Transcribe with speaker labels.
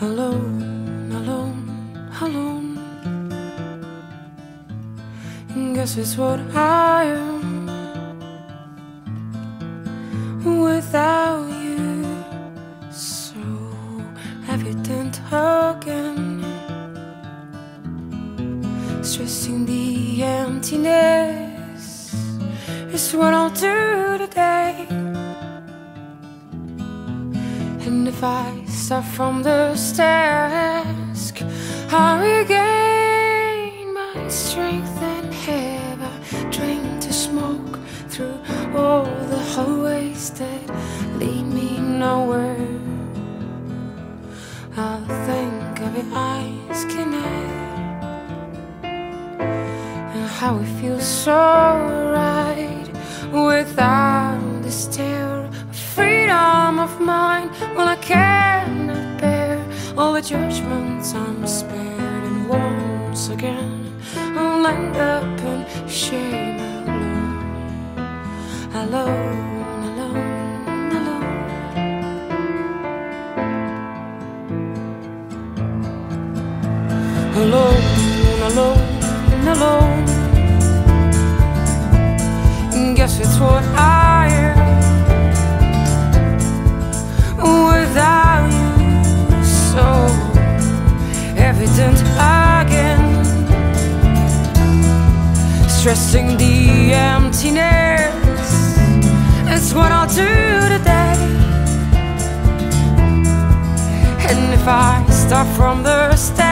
Speaker 1: Alone, alone, alone. Guess it's what I am without you. So evident again, stressing the emptiness is what I'll do today. And if I start from the stairs, I regain my strength and have a drink to smoke through all the hallways that lead me nowhere. I'll think of your eyes connect and how it feels so right without this terror of freedom of mind. Well, I cannot bear all the judgments I'm spared, and once again I'll end up in shame. Alone, alone, alone. Alone, alone, alone. Guess it's what I am without you. So evident again, stressing the emptiness. It's what I'll do today. And if I start from the start,